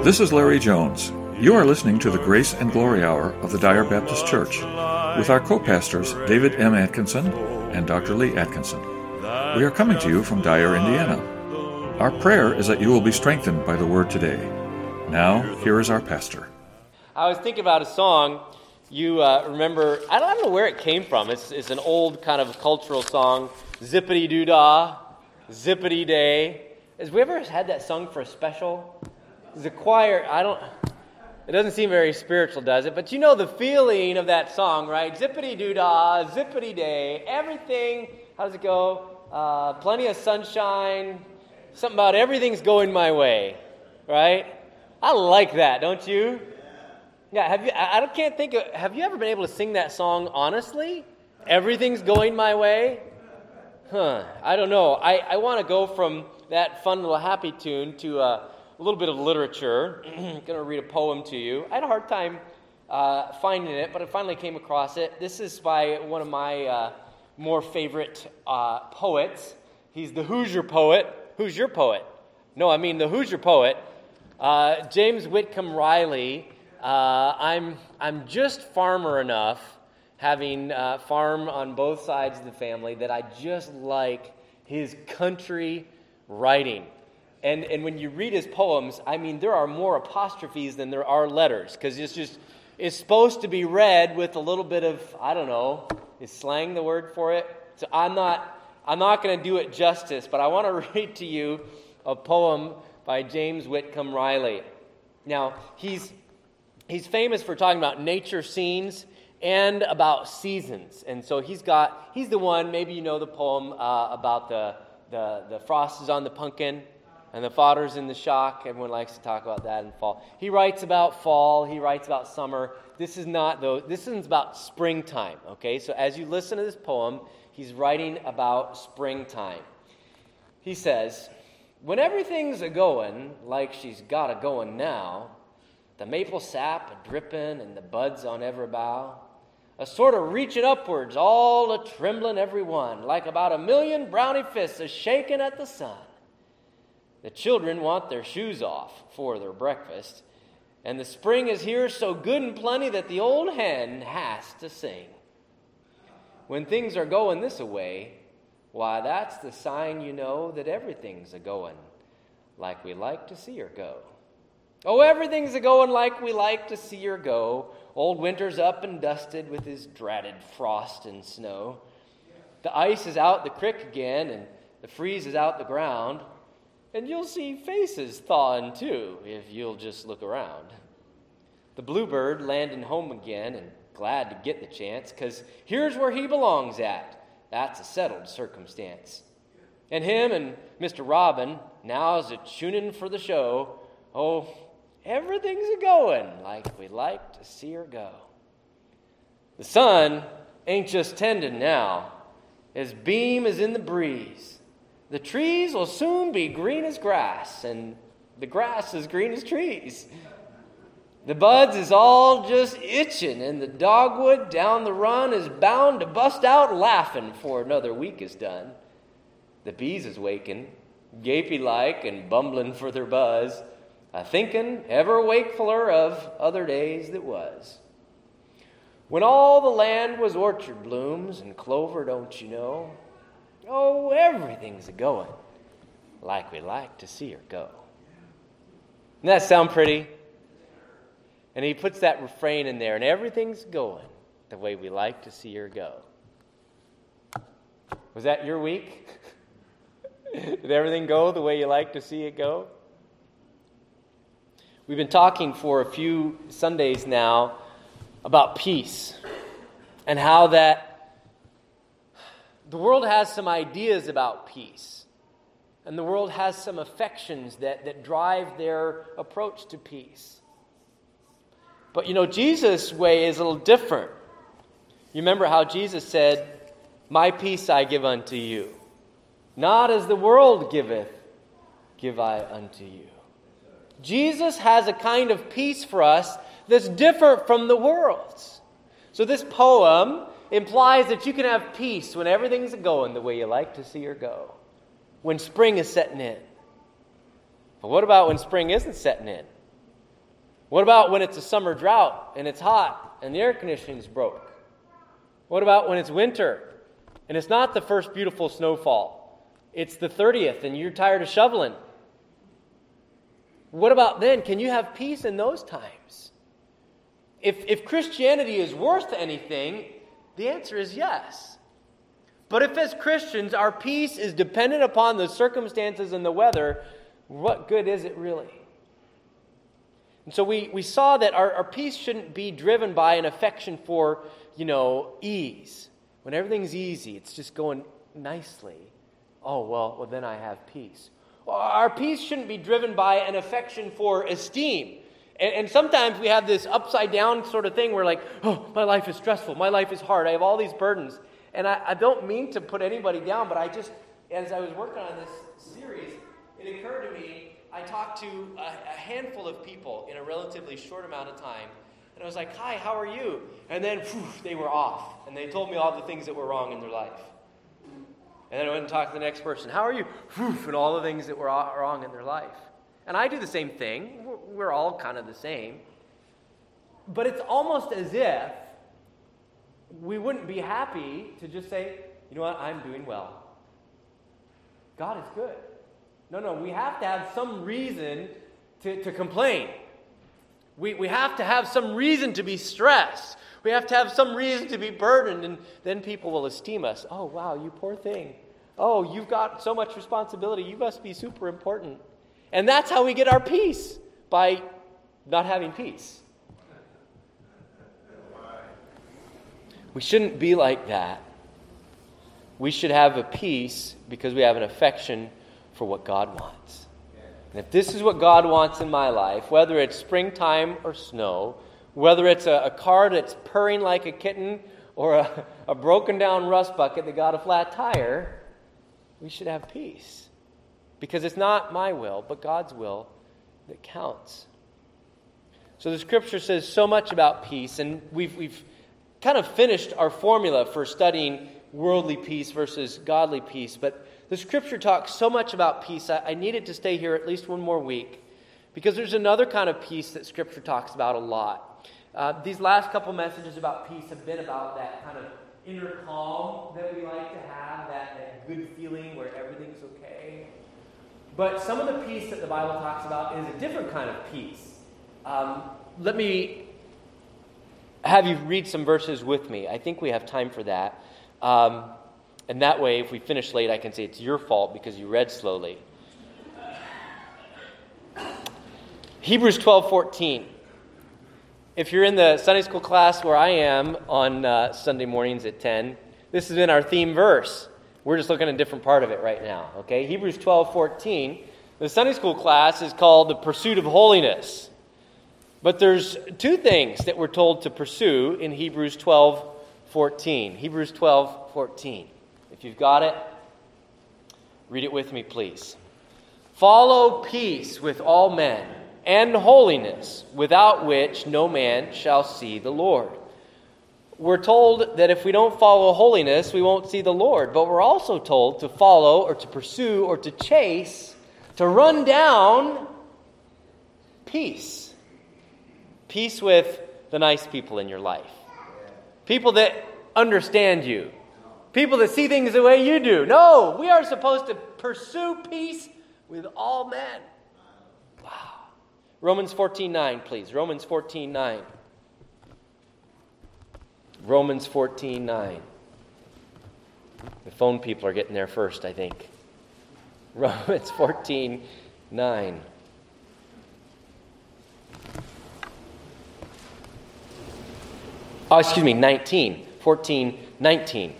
This is Larry Jones. You are listening to the Grace and Glory Hour of the Dyer Baptist Church with our co-pastors David M. Atkinson and Dr. Lee Atkinson. We are coming to you from Dyer, Indiana. Our prayer is that you will be strengthened by the Word today. Now, here is our pastor. I was thinking about a song you remember. I don't know where it came from. It's an old kind of cultural song, Zippity-doo-dah, Zippity-day. Has we ever had that sung for a special? The choir, it doesn't seem very spiritual, does it? But you know the feeling of that song, right? Zippity-doo-dah, zippity-day, everything, how does it go? Plenty of sunshine, something about everything's going my way, right? I like that, don't you? Yeah, have you ever been able to sing that song honestly? Everything's going my way? I don't know. I want to go from that fun little happy tune to a little bit of literature. I'm going to read a poem to you. I had a hard time finding it, but I finally came across it. This is by one of my more favorite poets. He's the Hoosier poet. Who's your poet? No, I mean the Hoosier poet. James Whitcomb Riley. I'm just farmer enough, having farm on both sides of the family, that I just like his country writing. And when you read his poems, I mean, there are more apostrophes than there are letters, because it's supposed to be read with a little bit of, I don't know, is slang the word for it? So I'm not going to do it justice, but I want to read to you a poem by James Whitcomb Riley. Now, he's famous for talking about nature scenes and about seasons. And so he's the one, maybe you know the poem about the frost is on the pumpkin and the fodder's in the shock. Everyone likes to talk about that in fall. He writes about fall, he writes about summer. This is about springtime, okay? So as you listen to this poem, he's writing about springtime. He says, "When everything's a-goin' like she's got a-goin' now, the maple sap a-drippin' and the buds on every bough, a sort of reaching upwards, all a-tremblin' every one, like about 1,000,000 brownie fists a-shaking at the sun. The children want their shoes off for their breakfast, and the spring is here so good and plenty that the old hen has to sing. When things are going this-a-way, why, that's the sign you know that everything's a-goin' like we like to see her go. Oh, everything's a-goin' like we like to see her go. Old winter's up and dusted with his dratted frost and snow. The ice is out the crick again, and the freeze is out the ground. And you'll see faces thawing too, if you'll just look around. The bluebird landing home again, and glad to get the chance, 'cause here's where he belongs at. That's a settled circumstance. And him and Mr. Robin now's a-tuning for the show. Oh, everything's a-goin' like we like to see her go. The sun ain't just tending now. His beam is in the breeze. The trees will soon be green as grass, and the grass is green as trees. The buds is all just itching, and the dogwood down the run is bound to bust out laughing before another week is done. The bees is waking, gapy-like and bumbling for their buzz, a-thinking ever wakefuller of other days that was. When all the land was orchard blooms and clover, don't you know? Oh, everything's a-goin' like we like to see her go." Doesn't that sound pretty? And he puts that refrain in there, and everything's going the way we like to see her go. Was that your week? Did everything go the way you like to see it go? We've been talking for a few Sundays now about peace and how that the world has some ideas about peace, and the world has some affections that drive their approach to peace. But you know, Jesus' way is a little different. You remember how Jesus said, "My peace I give unto you. Not as the world giveth, give I unto you." Jesus has a kind of peace for us that's different from the world's. So this poem implies that you can have peace when everything's going the way you like to see her go, when spring is setting in. But what about when spring isn't setting in? What about when it's a summer drought and it's hot and the air conditioning's broke? What about when it's winter and it's not the first beautiful snowfall? It's the 30th and you're tired of shoveling. What about then? Can you have peace in those times? If Christianity is worth anything, the answer is yes. But if as Christians our peace is dependent upon the circumstances and the weather, what good is it really? And so we saw that our peace shouldn't be driven by an affection for, ease. When everything's easy, it's just going nicely. Oh, well, then I have peace. Our peace shouldn't be driven by an affection for esteem. And sometimes we have this upside down sort of thing where like, oh, my life is stressful, my life is hard, I have all these burdens. And I don't mean to put anybody down, but as I was working on this series, it occurred to me, I talked to a handful of people in a relatively short amount of time. And I was like, hi, how are you? And then they were off. And they told me all the things that were wrong in their life. And then I went and talked to the next person. How are you? And all the things that were wrong in their life. And I do the same thing. We're all kind of the same. But it's almost as if we wouldn't be happy to just say, you know what, I'm doing well. God is good. No, we have to have some reason to complain. We have to have some reason to be stressed. We have to have some reason to be burdened, and then people will esteem us. Oh, wow, you poor thing. Oh, you've got so much responsibility. You must be super important. And that's how we get our peace, by not having peace. We shouldn't be like that. We should have a peace because we have an affection for what God wants. And if this is what God wants in my life, whether it's springtime or snow, whether it's a car that's purring like a kitten or a broken down rust bucket that got a flat tire, we should have peace. Because it's not my will, but God's will that counts. So the scripture says so much about peace, and we've kind of finished our formula for studying worldly peace versus godly peace, but the scripture talks so much about peace, I needed to stay here at least one more week, because there's another kind of peace that scripture talks about a lot. These last couple messages about peace have been about that kind of inner calm that we like to have, that good feeling where everything's okay. But some of the peace that the Bible talks about is a different kind of peace. Let me have you read some verses with me. I think we have time for that. And that way, if we finish late, I can say it's your fault because you read slowly. Hebrews 12:14. If you're in the Sunday school class where I am on Sunday mornings at 10, this has been our theme verse. We're just looking at a different part of it right now. Okay, Hebrews 12:14. The Sunday school class is called the pursuit of holiness. But there's two things that we're told to pursue in Hebrews 12:14. Hebrews 12:14. If you've got it, read it with me, please. Follow peace with all men and holiness, without which no man shall see the Lord. We're told that if we don't follow holiness, we won't see the Lord. But we're also told to follow or to pursue or to chase, to run down peace. Peace with the nice people in your life. People that understand you. People that see things the way you do. No, we are supposed to pursue peace with all men. Wow. Romans 14:9, please. Romans 14:9. Romans 14:9. The phone people are getting there first, I think. Romans 14:9. Oh, excuse me, 19. 14:19.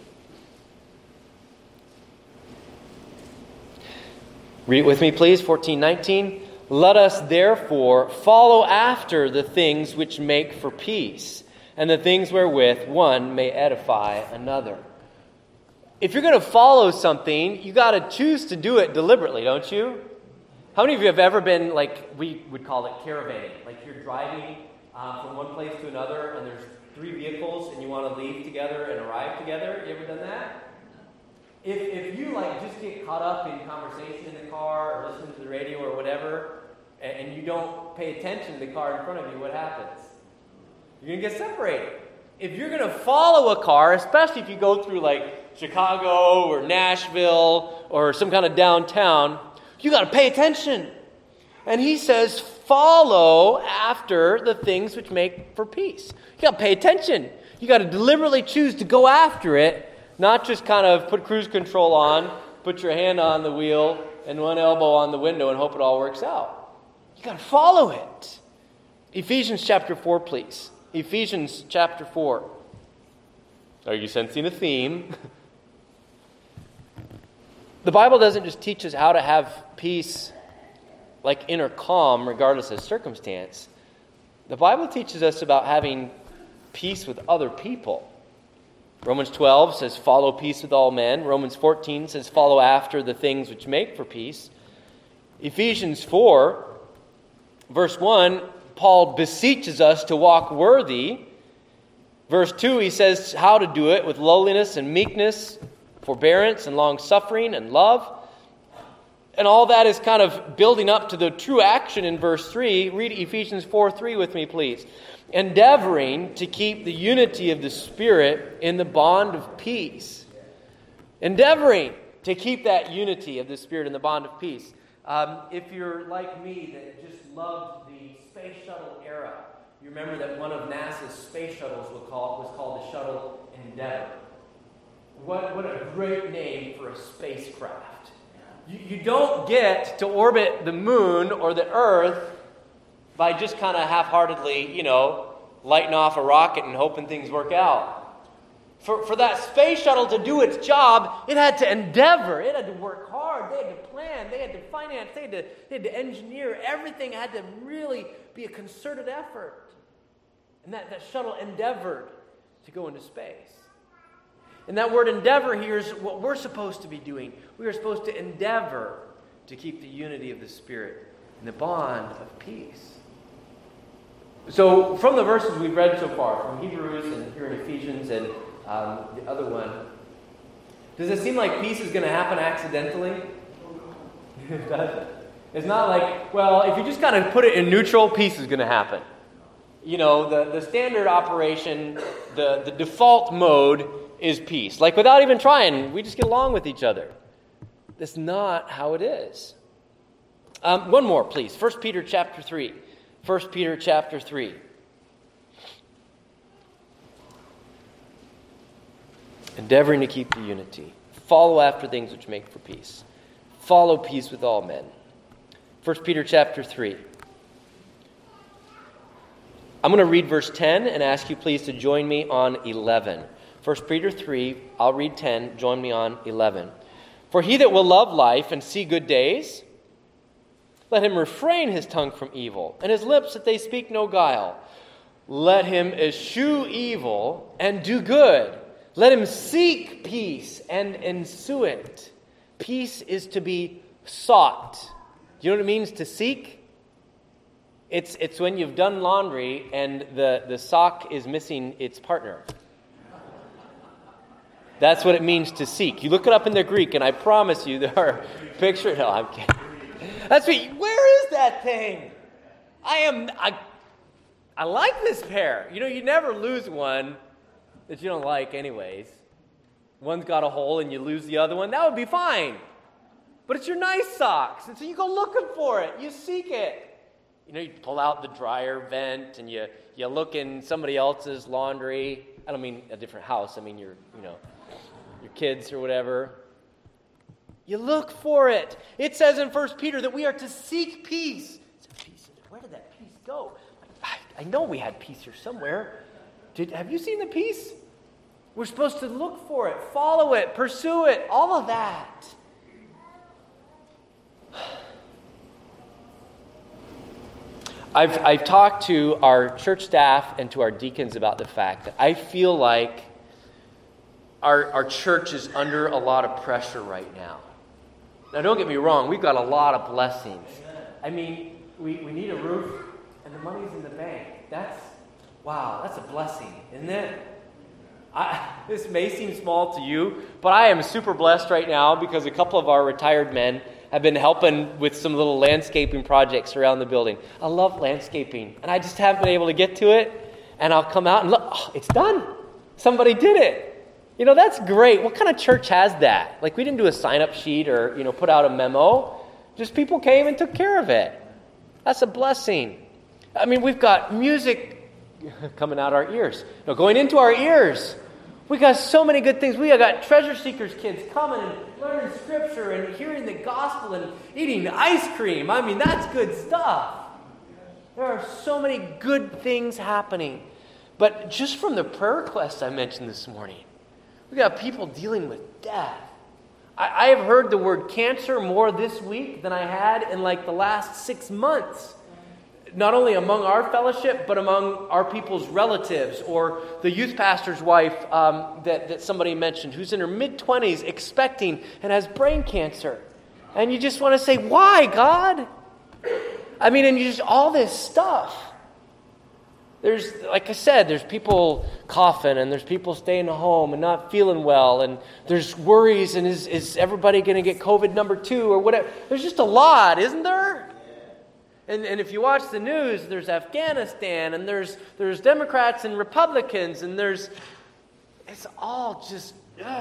Read it with me, please. 14:19. Let us therefore follow after the things which make for peace, and the things wherewith one may edify another. If you're going to follow something, you got to choose to do it deliberately, don't you? How many of you have ever been, like we would call it, caravanning? Like you're driving from one place to another, and there's 3 vehicles, and you want to leave together and arrive together. You ever done that? If you just get caught up in conversation in the car or listening to the radio or whatever, and you don't pay attention to the car in front of you, what happens? You're going to get separated. If you're going to follow a car, especially if you go through like Chicago or Nashville or some kind of downtown, you got to pay attention. And he says, follow after the things which make for peace. You got to pay attention. You got to deliberately choose to go after it, not just kind of put cruise control on, put your hand on the wheel and one elbow on the window and hope it all works out. You got to follow it. Ephesians chapter 4, please. Ephesians chapter 4. Are you sensing a theme? The Bible doesn't just teach us how to have peace, like inner calm, regardless of circumstance. The Bible teaches us about having peace with other people. Romans 12 says, follow peace with all men. Romans 14 says, follow after the things which make for peace. Ephesians 4, verse 1, Paul beseeches us to walk worthy. Verse 2, he says how to do it with lowliness and meekness, forbearance and long-suffering and love. And all that is kind of building up to the true action in verse 3. Read Ephesians 4:3 with me, please. Endeavoring to keep the unity of the Spirit in the bond of peace. Endeavoring to keep that unity of the Spirit in the bond of peace. If you're like me that just loved the space shuttle era, you remember that one of NASA's space shuttles was called the Shuttle Endeavour. What a great name for a spacecraft. You don't get to orbit the moon or the Earth by just kind of half-heartedly, lighting off a rocket and hoping things work out. For that space shuttle to do its job, it had to endeavor. It had to work hard. They had to plan. They had to finance. They had to engineer. Everything had to really be a concerted effort. And that shuttle endeavored to go into space. And that word endeavor here is what we're supposed to be doing. We are supposed to endeavor to keep the unity of the Spirit and the bond of peace. So from the verses we've read so far, from Hebrews and here in Ephesians and the other one, does it seem like peace is going to happen accidentally? It doesn't. It's not like, well, if you just kind of put it in neutral, peace is going to happen. The standard operation, the default mode is peace. Like without even trying, we just get along with each other. That's not how it is. One more, please. 1 Peter chapter 3. 1 Peter chapter 3. Endeavoring to keep the unity. Follow after things which make for peace. Follow peace with all men. 1 Peter chapter 3. I'm going to read verse 10 and ask you please to join me on 11. 1 Peter 3, I'll read 10, join me on 11. For he that will love life and see good days, let him refrain his tongue from evil, and his lips that they speak no guile. Let him eschew evil and do good. Let him seek peace and ensue it. Peace is to be sought. Do you know what it means to seek? It's when you've done laundry and the sock is missing its partner. That's what it means to seek. You look it up in the Greek, and I promise you there are pictures. No, I'm kidding. That's me. Where is that thing? I like this pair. You never lose one that you don't like anyways. One's got a hole and you lose the other one. That would be fine. But it's your nice socks. And so you go looking for it. You seek it. You pull out the dryer vent and you look in somebody else's laundry. I don't mean a different house. I mean your kids or whatever. You look for it. It says in 1 Peter that we are to seek peace. Where did that peace go? I know we had peace here somewhere. Have you seen the peace? We're supposed to look for it, follow it, pursue it, all of that. I've talked to our church staff and to our deacons about the fact that I feel like our church is under a lot of pressure right now. Now, don't get me wrong, we've got a lot of blessings. I mean, we need a roof, and the money's in the bank. That's a blessing, isn't it? This may seem small to you, but I am super blessed right now because a couple of our retired men I've been helping with some little landscaping projects around the building. I love landscaping, and I just haven't been able to get to it. And I'll come out and look, it's done. Somebody did it. That's great. What kind of church has that? Like, we didn't do a sign-up sheet or, put out a memo. Just people came and took care of it. That's a blessing. I mean, we've got music coming out our ears. No, going into our ears. We got so many good things. We have got Treasure Seekers kids coming and learning Scripture and hearing the gospel and eating ice cream. I mean, that's good stuff. There are so many good things happening. But just from the prayer requests I mentioned this morning, we got people dealing with death. I have heard the word cancer more this week than I had in like the last 6 months. Not only among our fellowship, but among our people's relatives, or the youth pastor's wife that somebody mentioned, who's in her mid-20s, expecting, and has brain cancer. And you just want to say, why, God? I mean, and you just, all this stuff. There's, like I said, there's people coughing, and there's people staying at home and not feeling well, and there's worries, and is everybody going to get COVID number 2 or whatever? There's just a lot, isn't there? And if you watch the news, there's Afghanistan, and there's Democrats and Republicans, and it's all just,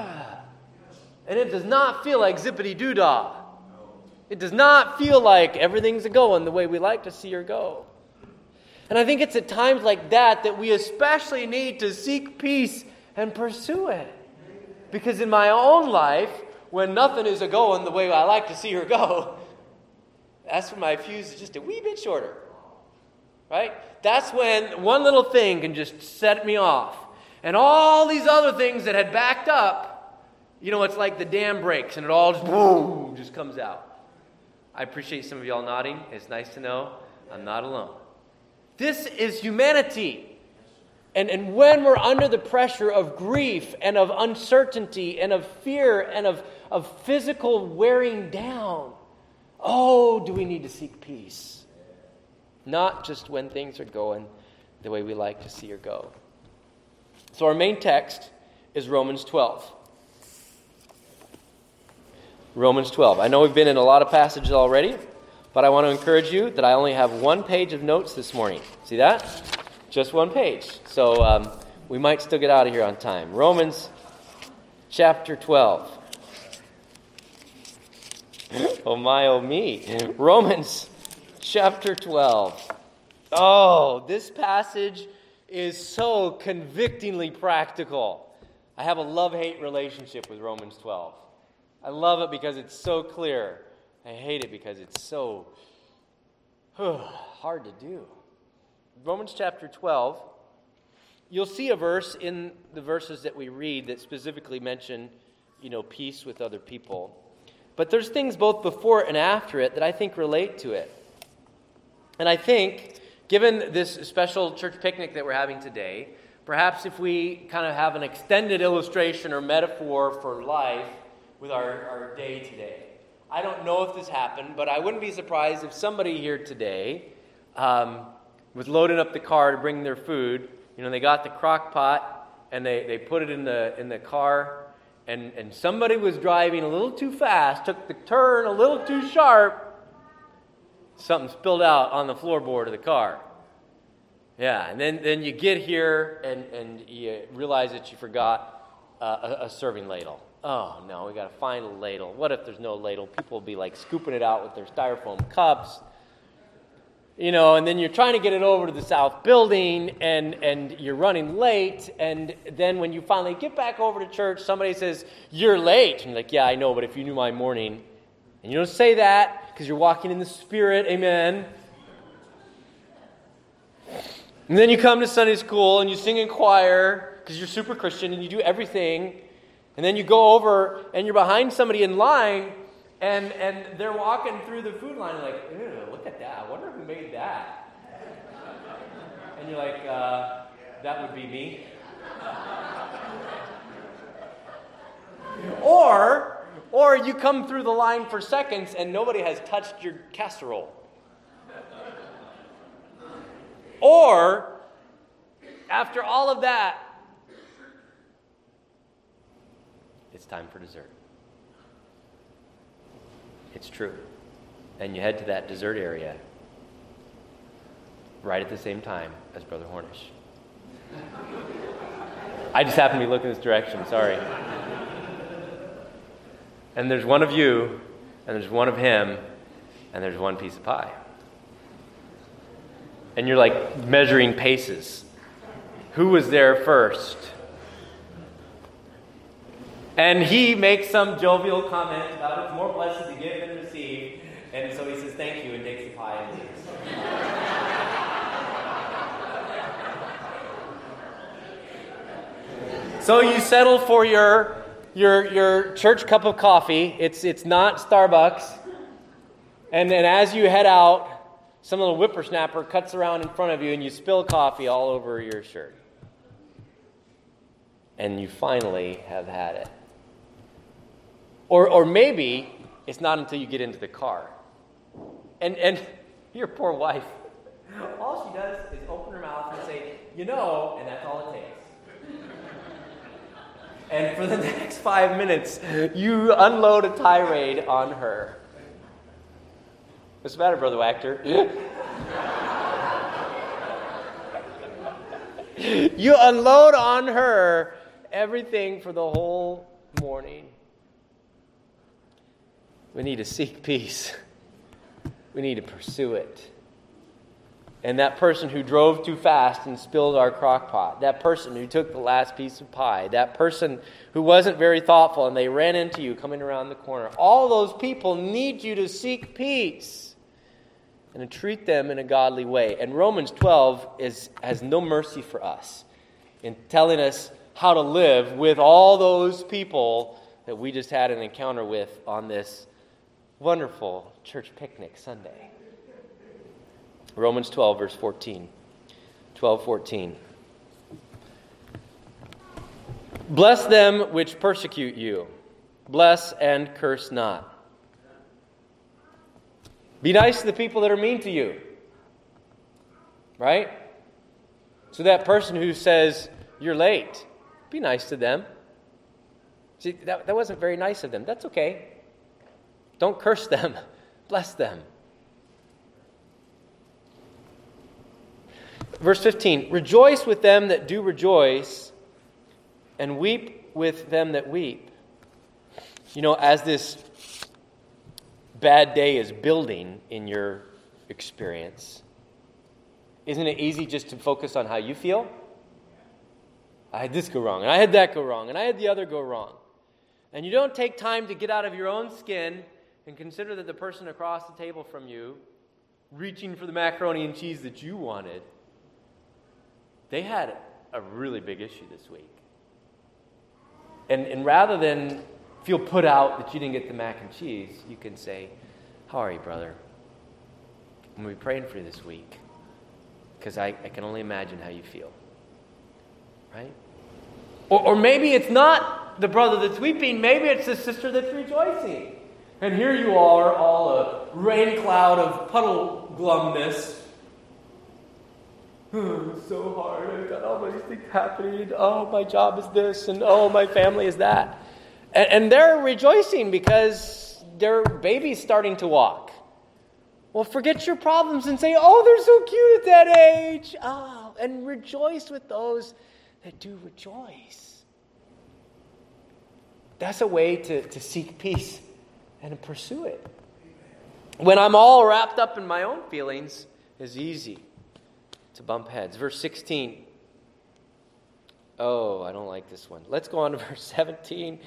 and it does not feel like zippity-doo-dah. It does not feel like everything's going the way we like to see her go. And I think it's at times like that we especially need to seek peace and pursue it. Because in my own life, when nothing is a-going the way I like to see her go, that's when my fuse is just a wee bit shorter, right? That's when one little thing can just set me off. And all these other things that had backed up, it's like the dam breaks and it all just, boom, just comes out. I appreciate some of y'all nodding. It's nice to know I'm not alone. This is humanity. And when we're under the pressure of grief and of uncertainty and of fear and of physical wearing down, do we need to seek peace? Not just when things are going the way we like to see her go. So our main text is Romans 12. Romans 12. I know we've been in a lot of passages already, but I want to encourage you that I only have 1 page of notes this morning. See that? Just 1 page. So we might still get out of here on time. Romans chapter 12. Oh my, oh me. Romans chapter 12. Oh, this passage is so convictingly practical. I have a love-hate relationship with Romans 12. I love it because it's so clear. I hate it because it's so hard to do. Romans chapter 12, you'll see a verse in the verses that we read that specifically mention, peace with other people. But there's things both before and after it that I think relate to it. And I think, given this special church picnic that we're having today, perhaps if we kind of have an extended illustration or metaphor for life with our day today. I don't know if this happened, but I wouldn't be surprised if somebody here today was loading up the car to bring their food. They got the crock pot and they put it in the car. And somebody was driving a little too fast, took the turn a little too sharp. Something spilled out on the floorboard of the car. Yeah, and then you get here and you realize that you forgot a serving ladle. Oh, no, we got to find a ladle. What if there's no ladle? People will be like scooping it out with their styrofoam cups. And then you're trying to get it over to the south building, and you're running late, and then when you finally get back over to church, somebody says, "You're late." And you're like, "Yeah, I know, but if you knew my morning." And you don't say that because you're walking in the Spirit, amen. And then you come to Sunday school, and you sing in choir because you're super Christian, and you do everything. And then you go over, and you're behind somebody in line, and they're walking through the food line, like, ew, look at that. I wonder who made that. And you're like, that would be me. Or you come through the line for seconds, and nobody has touched your casserole. Or, after all of that, it's time for dessert. It's true. And you head to that dessert area right at the same time as Brother Hornish. I just happened to be looking this direction, sorry. And there's one of you, and there's one of him, and there's one piece of pie. And you're like measuring paces. Who was there first? And he makes some jovial comment about it's more blessed to give than receive. And so he says, thank you, and takes the pie and leaves. So you settle for your church cup of coffee. It's not Starbucks. And then as you head out, some little whippersnapper cuts around in front of you and you spill coffee all over your shirt. And you finally have had it. Or maybe it's not until you get into the car. And your poor wife, all she does is open her mouth and say, and that's all it takes. And for the next 5 minutes, you unload a tirade on her. What's the matter, Brother Wachter? You unload on her everything for the whole morning. We need to seek peace. We need to pursue it. And that person who drove too fast and spilled our crock pot, that person who took the last piece of pie, that person who wasn't very thoughtful and they ran into you coming around the corner, all those people need you to seek peace and to treat them in a godly way. And Romans 12 has no mercy for us in telling us how to live with all those people that we just had an encounter with on this wonderful church picnic Sunday. Romans 12, verse 14. 12:14. Bless them which persecute you. Bless and curse not. Be nice to the people that are mean to you. Right? So that person who says, you're late, be nice to them. See, that wasn't very nice of them. That's okay. Don't curse them. Bless them. Verse 15, rejoice with them that do rejoice, and weep with them that weep. As this bad day is building in your experience, isn't it easy just to focus on how you feel? I had this go wrong, and I had that go wrong, and I had the other go wrong. And you don't take time to get out of your own skin and consider that the person across the table from you, reaching for the macaroni and cheese that you wanted, they had a really big issue this week. And rather than feel put out that you didn't get the mac and cheese, you can say, how are you, brother? I'm going to be praying for you this week because I can only imagine how you feel. Right? Or maybe it's not the brother that's weeping. Maybe it's the sister that's rejoicing. And here you are, all a rain cloud of puddle glumness. It's so hard. I've got all these things happening. Oh, my job is this, and oh, my family is that. And they're rejoicing because their baby's starting to walk. Well, forget your problems and say, oh, they're so cute at that age. Oh, and rejoice with those that do rejoice. That's a way to seek peace and to pursue it. When I'm all wrapped up in my own feelings, it's easy to bump heads. Verse 16. Oh, I don't like this one. Let's go on to verse 17.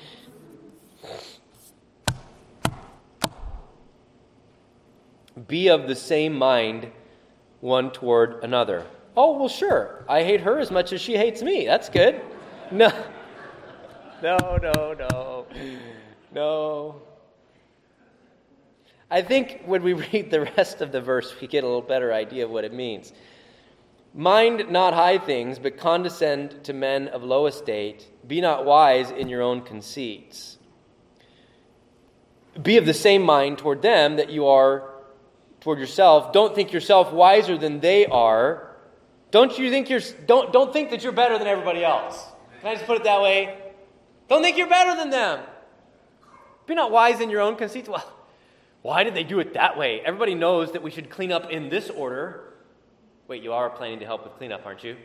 Be of the same mind one toward another. Oh, well, sure. I hate her as much as she hates me. That's good. No. I think when we read the rest of the verse, we get a little better idea of what it means. Mind not high things, but condescend to men of low estate. Be not wise in your own conceits. Be of the same mind toward them that you are toward yourself. Don't think yourself wiser than they are. Don't think that you're better than everybody else. Can I just put it that way? Don't think you're better than them. Be not wise in your own conceits. Why did they do it that way? Everybody knows that we should clean up in this order. Wait, you are planning to help with cleanup, aren't you?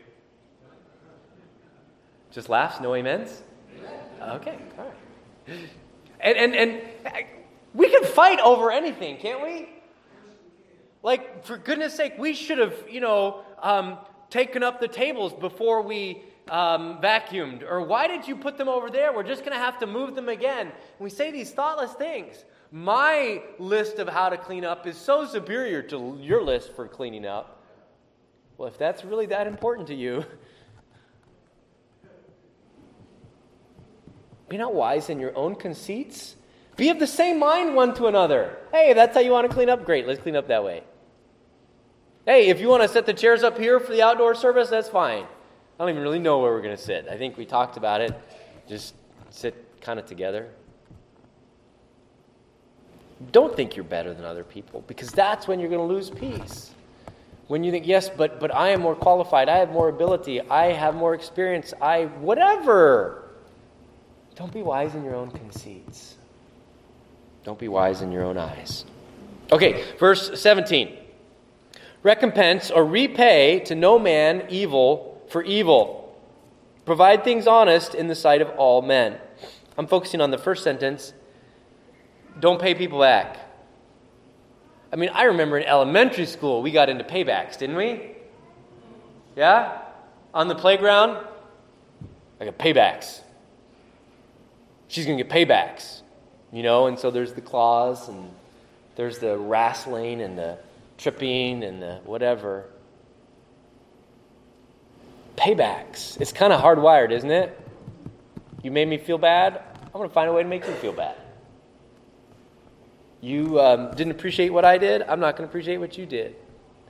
Just laughs, no amens? Okay, all right. And we can fight over anything, can't we? Like, for goodness sake, we should have, taken up the tables before we vacuumed. Or why did you put them over there? We're just going to have to move them again. And we say these thoughtless things. My list of how to clean up is so superior to your list for cleaning up. Well, if that's really that important to you, be not wise in your own conceits. Be of the same mind one to another. Hey, if that's how you want to clean up, great. Let's clean up that way. Hey, if you want to set the chairs up here for the outdoor service, that's fine. I don't even really know where we're going to sit. I think we talked about it. Just sit kind of together. Don't think you're better than other people, because that's when you're going to lose peace. When you think, yes, but I am more qualified, I have more ability, I have more experience, whatever. Don't be wise in your own conceits. Don't be wise in your own eyes. Okay, verse 17. Recompense or repay to no man evil for evil. Provide things honest in the sight of all men. I'm focusing on the first sentence. Don't pay people back. I mean, I remember in elementary school, we got into paybacks, didn't we? Yeah? On the playground, I got paybacks. She's going to get paybacks. And so there's the claws, and there's the wrestling, and the tripping, and the whatever. Paybacks. It's kind of hardwired, isn't it? You made me feel bad, I'm going to find a way to make you feel bad. You didn't appreciate what I did, I'm not going to appreciate what you did.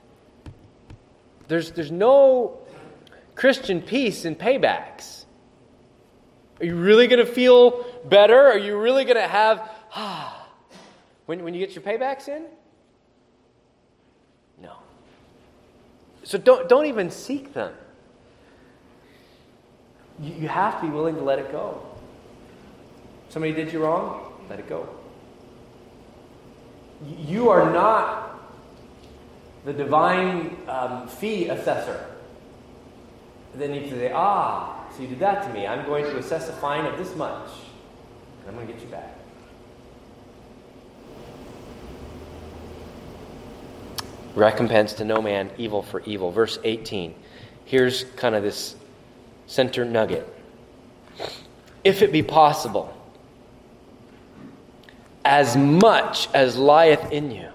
There's no Christian peace in paybacks. Are you really going to feel better? Are you really going to have, when you get your paybacks in? No. So don't even seek them. You have to be willing to let it go. Somebody did you wrong? Let it go. You are not the divine fee assessor. Then you say, so you did that to me. I'm going to assess a fine of this much. And I'm going to get you back. Recompense to no man evil for evil. Verse 18. Here's kind of this center nugget. If it be possible, as much as lieth in you,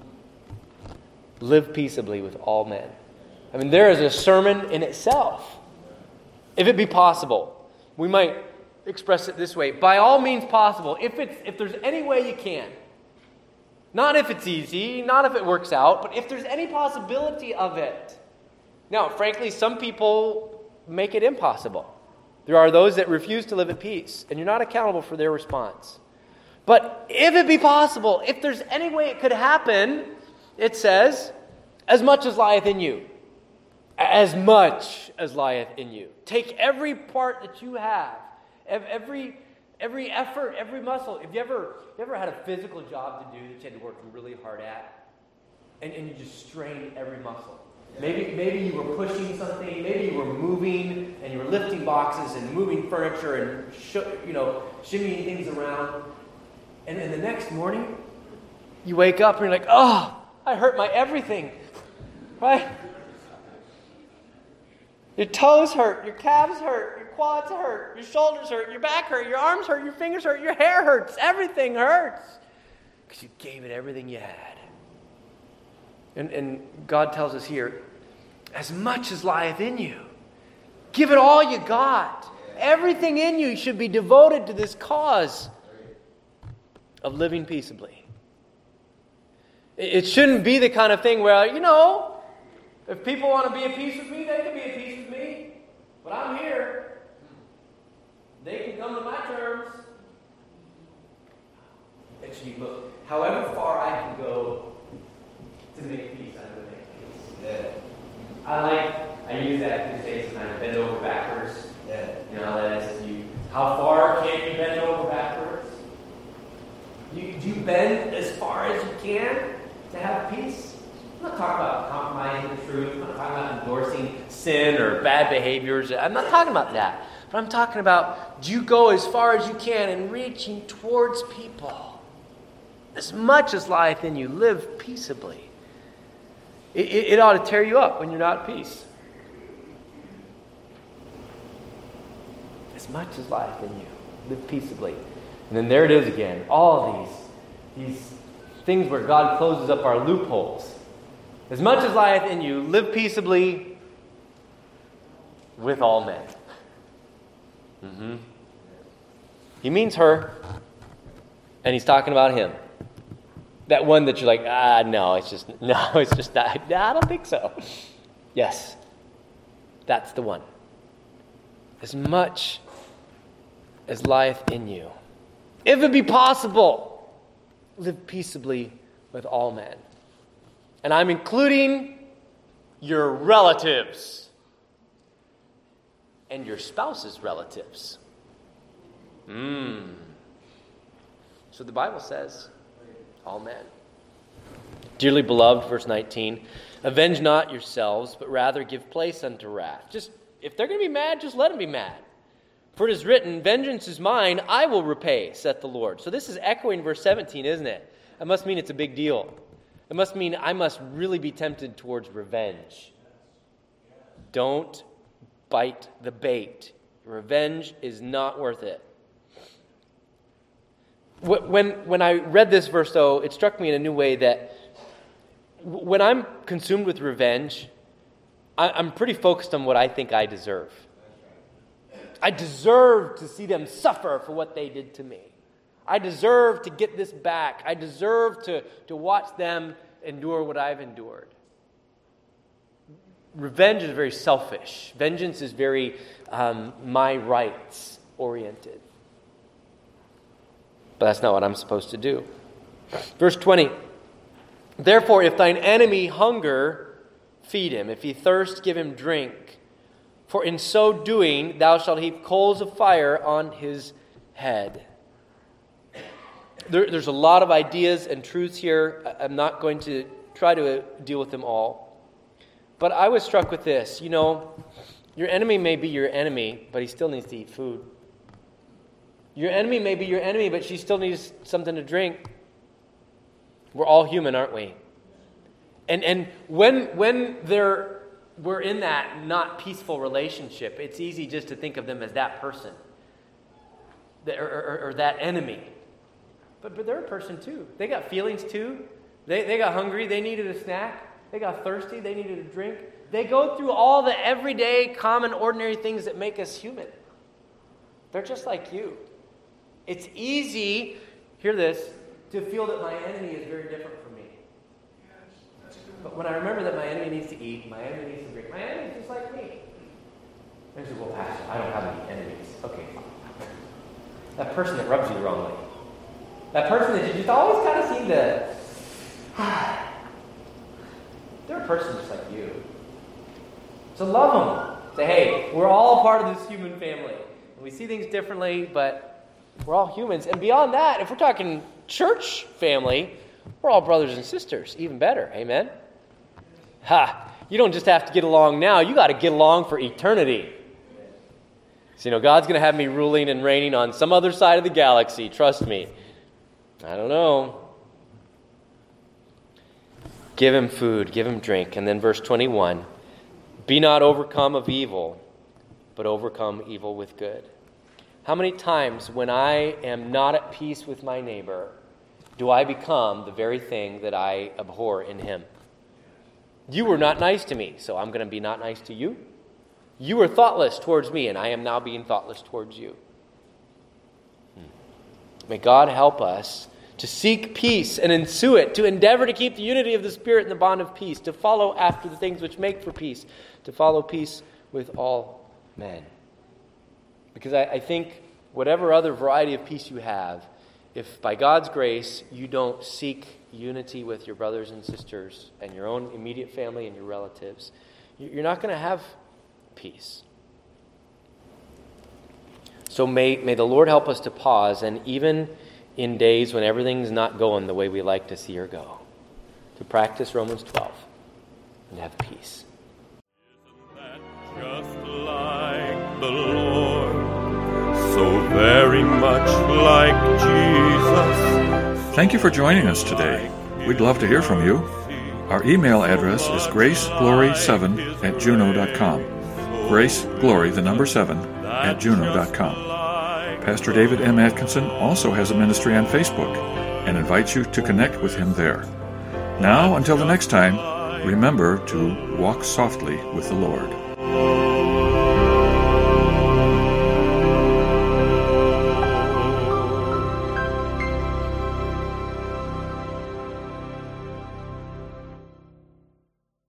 live peaceably with all men. I mean, there is a sermon in itself. If it be possible, we might express it this way: by all means possible. If there's any way you can, not if it's easy, not if it works out, but if there's any possibility of it. Now, frankly, some people make it impossible. There are those that refuse to live at peace, and you're not accountable for their response. But if it be possible, if there's any way it could happen, it says, as much as lieth in you. As much as lieth in you. Take every part that you have, every effort, every muscle. If you ever had a physical job to do that you had to work really hard at, and you just strained every muscle. Maybe you were pushing something, maybe you were moving, and you were lifting boxes and moving furniture and shimmying things around. And then the next morning, you wake up and you're like, I hurt my everything. Right? Your toes hurt, your calves hurt, your quads hurt, your shoulders hurt, your back hurt, your arms hurt, your fingers hurt, your hair hurts. Everything hurts. Because you gave it everything you had. And God tells us here, as much as lieth in you, give it all you got. Everything in you should be devoted to this cause of living peaceably. It shouldn't be the kind of thing where, if people want to be at peace with me, they can be at peace with me. But I'm here. They can come to my terms. It should be, look, however far I can go to make peace, I'm going to make peace. Yeah. I use that these days sometimes, bend over backwards. Yeah. That is, how far can you bend over backwards? Do you bend as far as you can to have peace? I'm not talking about compromising the truth. I'm not talking about endorsing sin or bad behaviors. I'm not talking about that. But I'm talking about, do you go as far as you can in reaching towards people? As much as lieth in you, live peaceably. It ought to tear you up when you're not at peace. As much as lieth in you, live peaceably. And then there it is again. All these things where God closes up our loopholes. As much as lieth in you, live peaceably with all men. Mm-hmm. He means her, and he's talking about him. That one that you're like, no, it's just not. I don't think so. Yes, that's the one. As much as lieth in you, if it be possible, live peaceably with all men. And I'm including your relatives and your spouse's relatives. So the Bible says, all men. Dearly beloved, verse 19, avenge not yourselves, but rather give place unto wrath. Just, if they're going to be mad, just let them be mad. For it is written, vengeance is mine, I will repay, saith the Lord. So this is echoing verse 17, isn't it? That must mean it's a big deal. It must mean I must really be tempted towards revenge. Don't bite the bait. Revenge is not worth it. When I read this verse, though, it struck me in a new way that when I'm consumed with revenge, I'm pretty focused on what I think I deserve. I deserve to see them suffer for what they did to me. I deserve to get this back. I deserve to watch them endure what I've endured. Revenge is very selfish. Vengeance is very my rights oriented. But that's not what I'm supposed to do. Verse 20. Therefore, if thine enemy hunger, feed him. If he thirst, give him drink. For in so doing, thou shalt heap coals of fire on his head. There's a lot of ideas and truths here. I'm not going to try to deal with them all. But I was struck with this. You know, your enemy may be your enemy, but he still needs to eat food. Your enemy may be your enemy, but she still needs something to drink. We're all human, aren't we? And when we're in that not peaceful relationship, it's easy just to think of them as that person or that enemy. But they're a person too. They got feelings too. They got hungry. They needed a snack. They got thirsty. They needed a drink. They go through all the everyday, common, ordinary things that make us human. They're just like you. It's easy, hear this, to feel that my enemy is very different from me. But when I remember that my enemy needs to eat, my enemy needs to drink, my enemy is just like me. I say, well, Pastor, I don't have any enemies. Okay, fine. That person that rubs you the wrong way. That person that you just always kind of seem to... They're a person just like you. So love them. Say, hey, we're all part of this human family. We see things differently, but we're all humans. And beyond that, if we're talking church family, we're all brothers and sisters. Even better. Amen? You don't just have to get along now. You got to get along for eternity. So, God's going to have me ruling and reigning on some other side of the galaxy. Trust me. I don't know. Give him food. Give him drink. And then verse 21. Be not overcome of evil, but overcome evil with good. How many times when I am not at peace with my neighbor, do I become the very thing that I abhor in him? You were not nice to me, so I'm going to be not nice to you. You were thoughtless towards me, and I am now being thoughtless towards you. May God help us to seek peace and ensue it, to endeavor to keep the unity of the Spirit in the bond of peace, to follow after the things which make for peace, to follow peace with all men. Because I think whatever other variety of peace you have, if by God's grace you don't seek unity with your brothers and sisters and your own immediate family and your relatives, you're not going to have peace. So may the Lord help us to pause, and even in days when everything's not going the way we like to see her go, to practice Romans 12 and have peace. Isn't that just like the Lord? So very much like Jesus. Thank you for joining us today. We'd love to hear from you. Our email address is graceglory7@juno.com. GraceGlory, the number 7, @juno.com. Pastor David M. Atkinson also has a ministry on Facebook and invites you to connect with him there. Now, until the next time, remember to walk softly with the Lord.